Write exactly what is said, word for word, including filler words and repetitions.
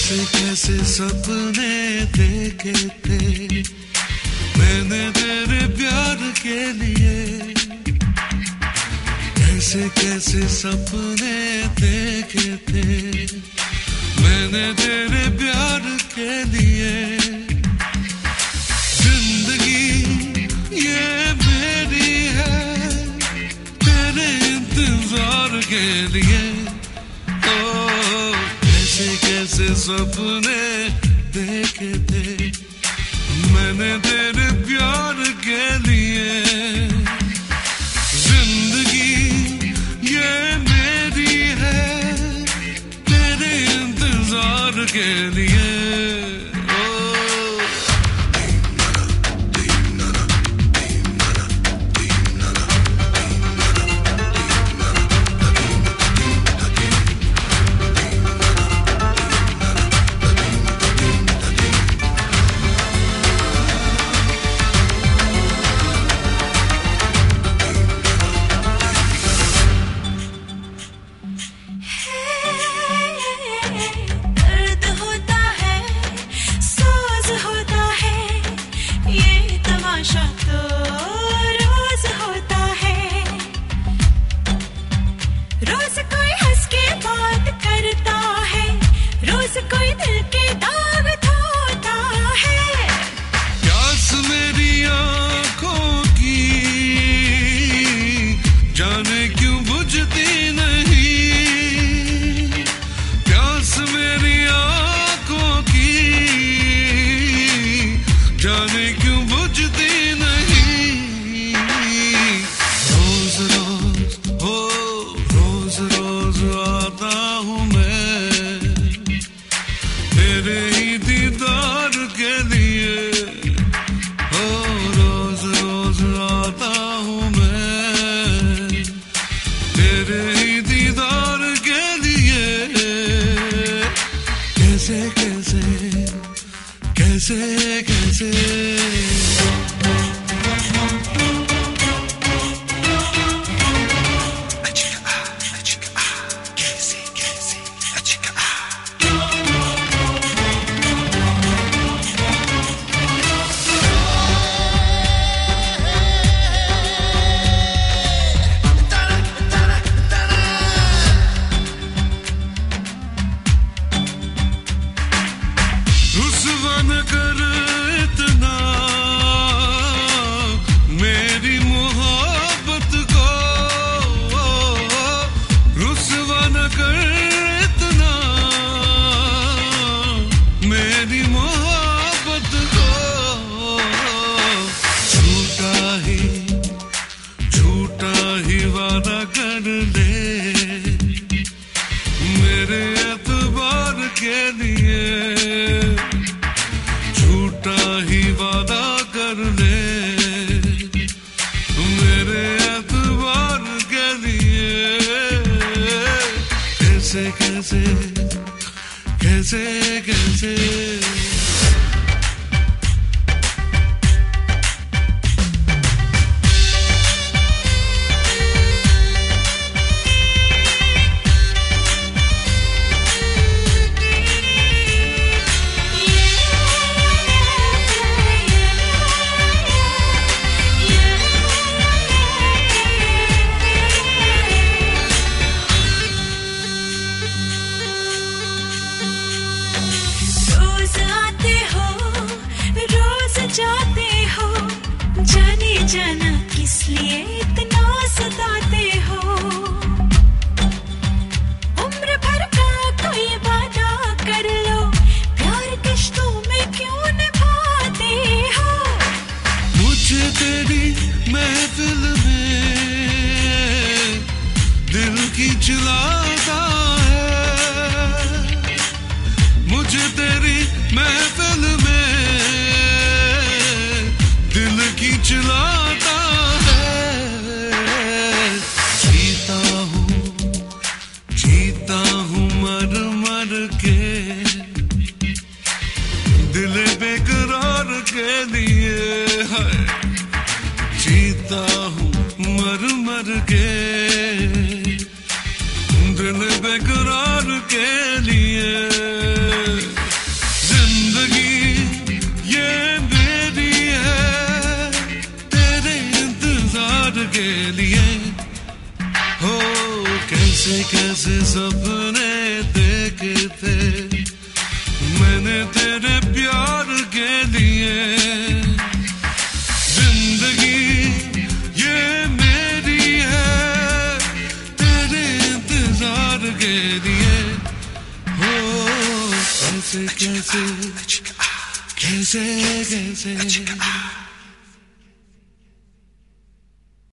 कैसे कैसे सपने देखे थे मैंने तेरे प्यार के लिए, कैसे कैसे सपने देखे थे मैंने तेरे प्यार के लिए। जिंदगी ये मेरी है तेरे इंतजार के लिए। ओ कैसे कैसे सपने देखे थे मैंने तेरे प्यार के लिए। जिंदगी ये मेरी है तेरे इंतजार के लिए। जाने क्यों बुझती नहीं। रोज रोज हो रोज रोज आता हूँ मैं तेरे ही दीदार के लिए। हो रोज रोज आता हूँ मैं तेरे ही दीदार के लिए। कैसे कैसे कैसे कैसे कर इतना मेरी मोहब्बत को, रुसवा न कर इतना मेरी मोहब्बत को। झूठा ही झूठा ही वादा कर ले मेरे एतबार के लिए। झूठा ही वादा कर ले मेरे एतबार के लिए। कैसे कैसे कैसे कैसे जाते हो, जाने जाना किस लिए इतना सताते हो। उम्र भर का कोई वादा कर लो, प्यार किश्तों में क्यों निभाते हो। मुझे तेरी महफिल में दिल की चिल्लाता है, मुझे तेरी महफिल में दिल की चिल्लाता है। जीता हूँ जीता हूँ मर मर के दिल बेकरार के लिए है। जीता हूँ मर मर के दिल बेकरार के लिए। कैसे कैसे सपने देखे थे मैंने तेरे प्यार के लिए। जिंदगी ये मेरी है तेरे इंतजार के लिए। हो कैसे कैसे कैसे कैसे